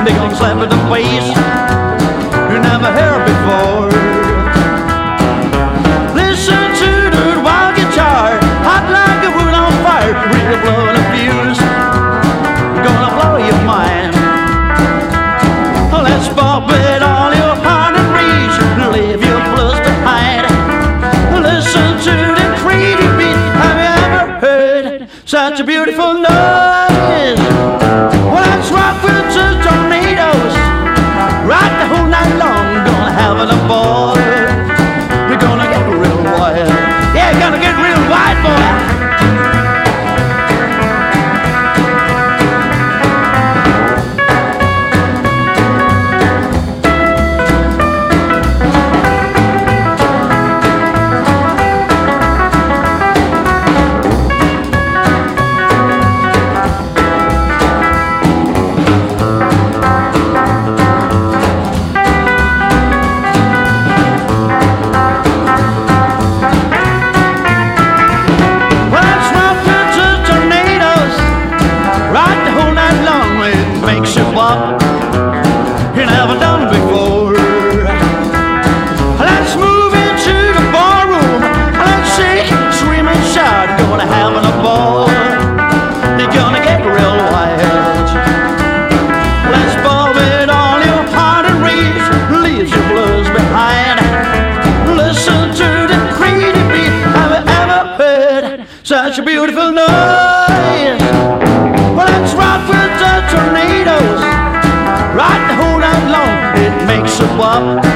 They gonna slap it in the face you never heard before. Listen to the wild guitar, hot like a wood on fire, really blowing a fuse, gonna blow your mind. Let's bump it all your heart and reach, leave your blues behind. Listen to the pretty beat, have you ever heard such a beautiful noise? Well, let's rock with the tornadoes, rock the whole night long, gonna have it a ball. You're gonna get real wild, yeah, you're gonna get real wild, boy. Makes you walk you never done before. Let's move into the ballroom, let's shake, scream and shout, gonna have a ball. You're gonna get real wild. Let's bomb it all your heart and reach, leave your blues behind. Listen to the pretty beat, have you ever heard such a beautiful noise? Well, let's rock with the tornadoes, rock the whole night long, it makes you wop.